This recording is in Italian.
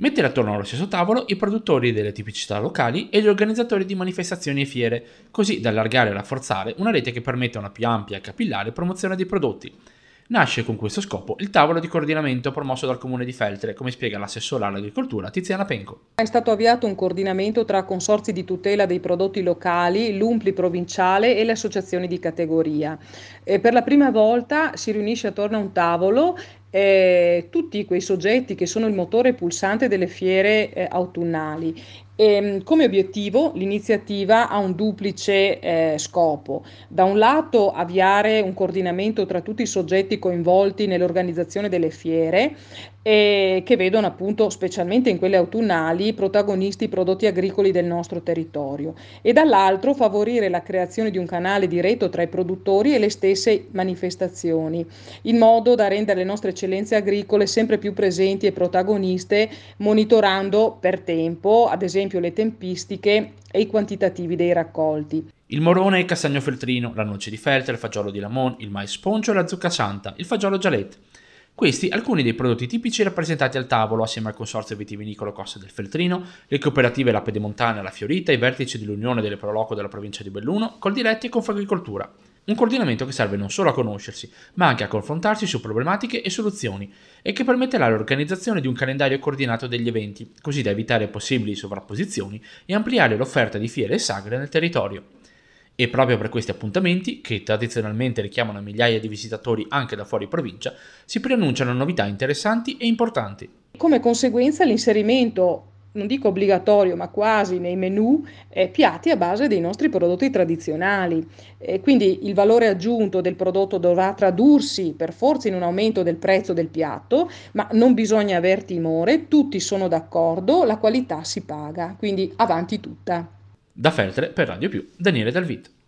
Mettere attorno allo stesso tavolo i produttori delle tipicità locali e gli organizzatori di manifestazioni e fiere, così da allargare e rafforzare una rete che permetta una più ampia e capillare promozione dei prodotti. Nasce con questo scopo il tavolo di coordinamento promosso dal comune di Feltre, come spiega l'assessora all'agricoltura Tiziana Penco. È stato avviato un coordinamento tra consorzi di tutela dei prodotti locali, l'UMPLI provinciale e le associazioni di categoria. Per la prima volta si riunisce attorno a un tavolo tutti quei soggetti che sono il motore pulsante delle fiere autunnali. Come obiettivo l'iniziativa ha un duplice scopo. Da un lato avviare un coordinamento tra tutti i soggetti coinvolti nell'organizzazione delle fiere e che vedono appunto, specialmente in quelle autunnali, protagonisti i prodotti agricoli del nostro territorio e dall'altro favorire la creazione di un canale diretto tra i produttori e le stesse manifestazioni, in modo da rendere le nostre eccellenze agricole sempre più presenti e protagoniste, monitorando per tempo, ad esempio, le tempistiche e i quantitativi dei raccolti. Il morone e il castagno feltrino, la noce di Feltre, il fagiolo di Lamon, il mais sponcio e la zucca santa, il fagiolo gialet. Questi alcuni dei prodotti tipici rappresentati al tavolo assieme al Consorzio Vitivinicolo Costa del Feltrino, le cooperative La Pedemontana e La Fiorita, i vertici dell'Unione delle Proloco della provincia di Belluno, Coldiretti e Confagricoltura. Un coordinamento che serve non solo a conoscersi, ma anche a confrontarsi su problematiche e soluzioni e che permetterà l'organizzazione di un calendario coordinato degli eventi, così da evitare possibili sovrapposizioni e ampliare l'offerta di fiere e sagre nel territorio. E proprio per questi appuntamenti, che tradizionalmente richiamano migliaia di visitatori anche da fuori provincia, si preannunciano novità interessanti e importanti. Come conseguenza l'inserimento, non dico obbligatorio, ma quasi nei menù, piatti a base dei nostri prodotti tradizionali. Quindi il valore aggiunto del prodotto dovrà tradursi per forza in un aumento del prezzo del piatto, ma non bisogna aver timore, tutti sono d'accordo, la qualità si paga, quindi avanti tutta. Da Feltre per Radio Più, Daniele Dalvit.